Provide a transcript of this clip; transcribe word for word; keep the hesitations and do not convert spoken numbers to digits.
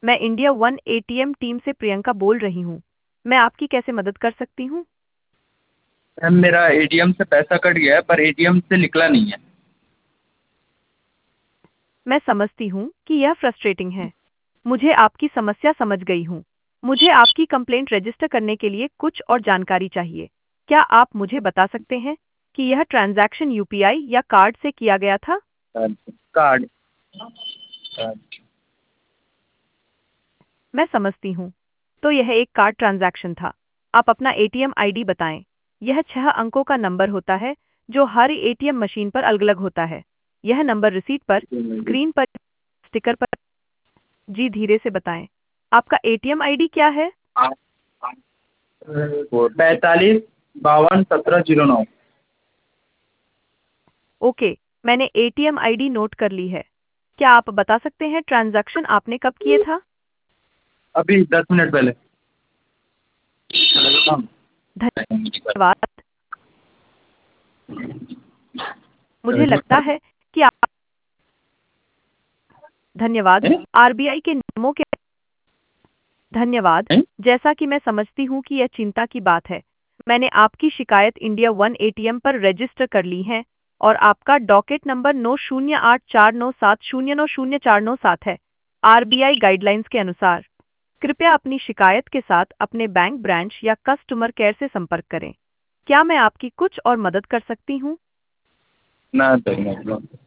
मैं India one ATM team से प्रियंका बोल रही हूँ। मैं आपकी कैसे मदद कर सकती हूँ? मैम मेरा एटीएम से पैसा कट गया है पर एटीएम से निकला नहीं है। मैं समझती हूँ कि यह फ्रस्ट्रेटिंग है। मुझे आपकी समस्या समझ गई हूँ। मुझे आपकी कंप्लेंट रजिस्टर करने के लिए कुछ और जानकारी चाहिए। क्या आप मुझे बता सकते हैं कि यह ट्रांजैक्शन यूपीआई या कार्ड से किया गया था? कार्ड कार्ड मैं समझती हूँ। तो यह एक कार्ड ट्रांजैक्शन था। आप अपना एटीएम आईडी बताएं। यह छह अंकों का नंबर होता है जो हर एटीएम मशीन पर अलग-अलग होता है। यह नंबर रिसीट पर, स्क्रीन पर, स्टिकर पर। जी धीरे से बताएं। आपका एटीएम आईडी क्या है? पैंतालीस बावन सत्रह जीरो नौ। ओके, मैंने एटीएम आईडी नोट कर ली है। क्या आप बता सकते हैं ट्रांजैक्शन आपने कब किए था? अभी दस मिनट पहले। धन्यवाद। मुझे लगता है कि आप धन्यवाद। आरबीआई के नियमों के धन्यवाद। जैसा कि मैं समझती हूँ कि यह चिंता की बात है। मैंने आपकी शिकायत इंडिया वन एटीएम पर रजिस्टर कर ली है और आपका डॉकेट नंबर नौ शून्य आठ चार नौ सात शून्य नौ शून्य चार नौ सात है। आरबीआई गाइडलाइंस के अनुसार कृपया अपनी शिकायत के साथ अपने बैंक ब्रांच या कस्टमर केयर से संपर्क करें। क्या मैं आपकी कुछ और मदद कर सकती हूँ? ना धन्यवाद।